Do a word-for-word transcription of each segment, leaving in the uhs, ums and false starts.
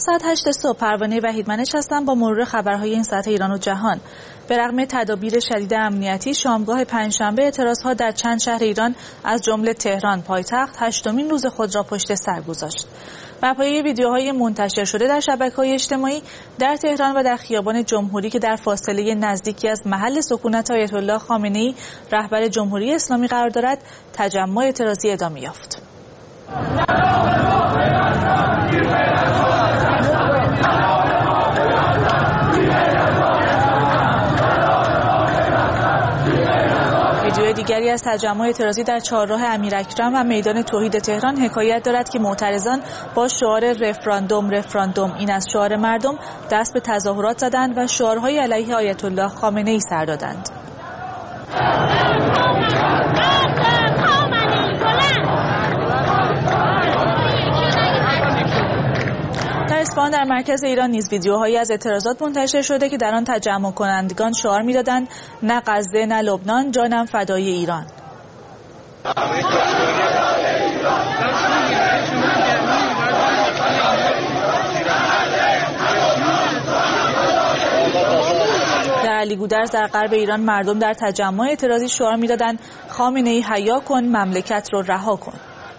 ساعت هشت صبح پروانه وحیدمنش هستم با مرور خبرهای این ساعت ایران و جهان. به رغم تدابیر شدید امنیتی، شامگاه پنجشنبه اعتراضها در چند شهر ایران از جمله تهران پایتخت هشتمین روز خود را پشت سر گذاشت. بر پایه ویدیوهای منتشر شده در شبکه‌های اجتماعی در تهران و در خیابان جمهوری که در فاصله نزدیکی از محل سکونت آیت الله خامنه‌ای رهبر جمهوری اسلامی قرار دارد، تجمع اعتراضی ادامه یافت. ویدیو دیگری از تجمع اعتراضی در چهارراه امیراکرم و میدان توحید تهران حکایت دارد که معترضان با شعار رفراندوم رفراندوم این از شعار مردم دست به تظاهرات زدند و شعارهای علیه آیت الله خامنه‌ای سر دادند. در اصفهان در مرکز ایران نیز ویدیوهایی از اعتراضات منتشر شده که در آن تجمع کنندگان شعار می‌دادند نه غزه نه لبنان، جانم فدای ایران. در علیگودرز در غرب ایران مردم در تجمع اعتراضی شعار می‌دادند خامنه‌ای حیا کن، مملکت رو رها کن.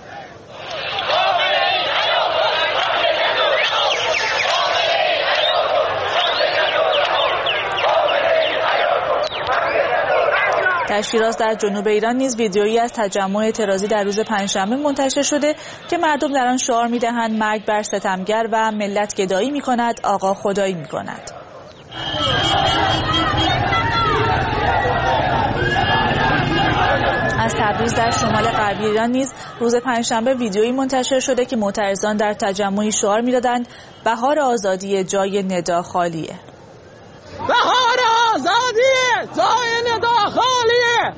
در شیراز در جنوب ایران نیز ویدیویی از تجمع اعتراضی در روز پنجشنبه منتشر شده که مردم در آن شعار می‌دهند مرگ بر ستمگر و ملت گدایی می‌کند، آقا خدایی می‌کند. از تبریز در شمال غربی ایران نیز روز پنجشنبه ویدیویی منتشر شده که معترضان در تجمعی شعار می‌دادند بهار آزادی جای ندا خالیه. بهار آزادی جای ندا خالیه.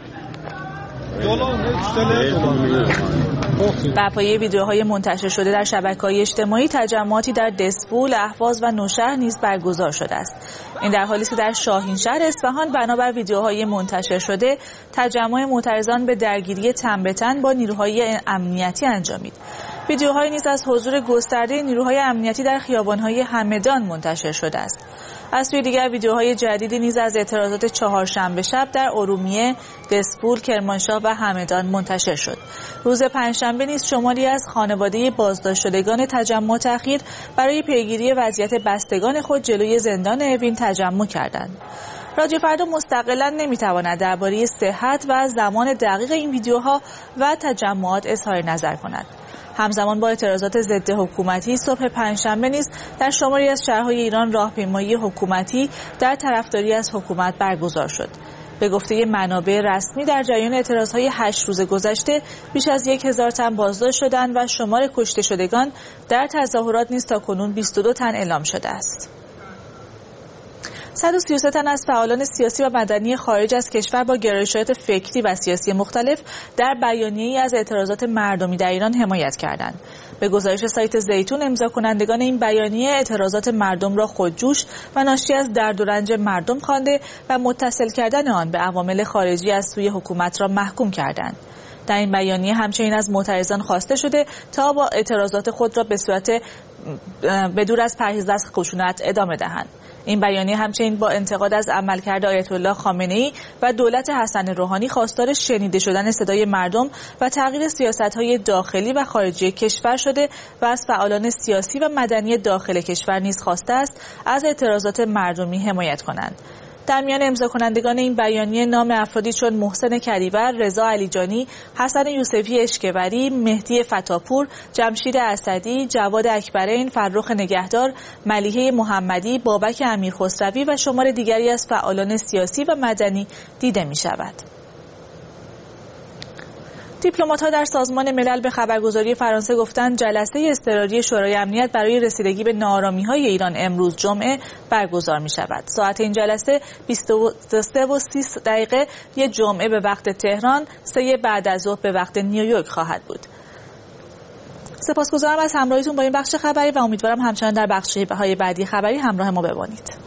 بر پایه ویدیوهای منتشر شده در شبکه‌های اجتماعی تجمعاتی در دسفول، اهواز و نوشهر نیز برگزار شده است. این در حالی است که در شاهینشهر اصفهان بنابر ویدیوهای منتشر شده تجمع معترضان به درگیری تن به تن با نیروهای امنیتی انجامید. ویدیوهایی نیز از حضور گسترده نیروهای امنیتی در خیابان‌های همدان منتشر شده است. از سوی دیگر ویدیوهای جدیدی نیز از اعتراضات چهارشنبه شب در ارومیه، دسفول، کرمانشاه و همدان منتشر شد. روز پنجشنبه نیز شماری از خانواده بازداشت شدگان تجمع تأخیر برای پیگیری وضعیت بستگان خود جلوی زندان اوین تجمع کردند. رادیو فردا مستقلاً نمیتواند درباره صحت و زمان دقیق این ویدیوها و تجمعات اظهار نظر کند. همزمان با اعتراضات ضد حکومتی صبح پنجشنبه نیز در شماری از شهرهای ایران راهپیمایی حکومتی در طرفداری از حکومت برگزار شد. به گفته منابع رسمی در جریان اعتراضهای هشت روز گذشته بیش از یک هزار تن بازداشت شدند و شمار کشته شدگان در تظاهرات نیز تاکنون بیست و دو تن اعلام شده است. صد و سی و سه تن از فعالان سیاسی و مدنی خارج از کشور با گرایشات فکری و سیاسی مختلف در بیانیه‌ای از اعتراضات مردمی در ایران حمایت کردند. به گزارش سایت زیتون، امضا کنندگان این بیانیه اعتراضات مردم را خودجوش و ناشی از درد و رنج مردم خوانده و متصل کردن آن به عوامل خارجی از سوی حکومت را محکوم کردند. در این بیانیه همچنین از معترضان خواسته شده تا با اعتراضات خود را به صورت بدور از پرهیز از خشونت ادامه دهند. این بیانیه همچنین با انتقاد از عملکرد آیت الله خامنه‌ای و دولت حسن روحانی خواستار شنیده شدن صدای مردم و تغییر سیاست‌های داخلی و خارجی کشور شده و از فعالان سیاسی و مدنی داخل کشور نیز خواسته است از اعتراضات مردمی حمایت کنند. در میان امضا کنندگان این بیانیه نام افرادی چون محسن کریور، رضا علیجانی، حسن یوسفی اشکوری، مهدی فتاپور، جمشید اسدی، جواد اکبرین، فرخ نگهدار، ملیحه محمدی، بابک امیرخسروی و شمار دیگری از فعالان سیاسی و مدنی دیده می شود. دیپلمات‌ها در سازمان ملل به خبرگزاری فرانسه گفتند جلسه اضطراری شورای امنیت برای رسیدگی به ناآرامی‌های ایران امروز جمعه برگزار می‌شود. ساعت این جلسه بیست و سه و سی دقیقه یک جمعه به وقت تهران، سه بعد از ظهر به وقت نیویورک خواهد بود. سپاسگزارم از همراهیتون با این بخش خبری و امیدوارم همچنان در بخش‌های بعدی خبری همراه ما بمانید.